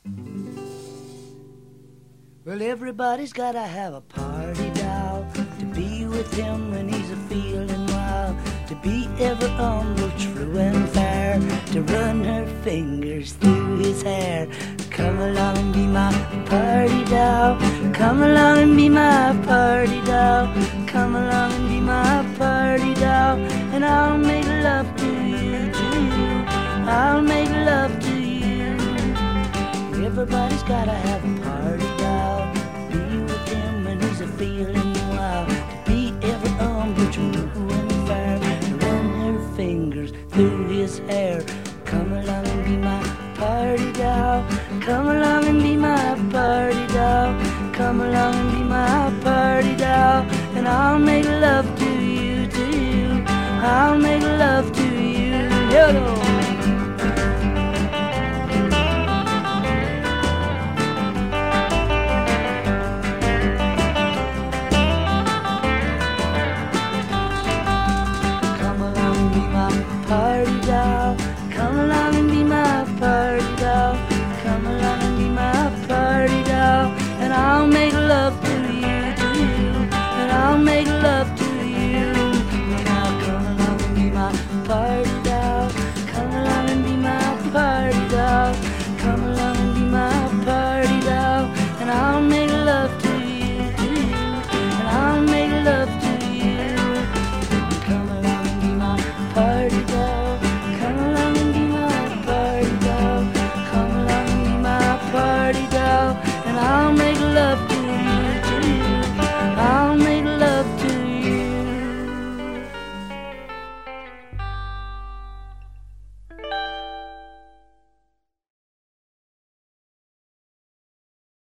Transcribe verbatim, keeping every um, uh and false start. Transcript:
Well, everybody's gotta have a party doll to be with him when he's a feeling wild, to be ever humble, true and fair, to run her fingers through his hair. Come along and be my party doll. Come along and be my party doll. Come along and be my party doll, and I'll make love to you too. I'll make love to you. Everybody's gotta have a party doll, be with him when he's a feeling wild, to be ever humble, true and fair, to run her fingers through his hair. Come along and be my party doll. Come along and be my party doll. Come along and be my party doll, and I'll make love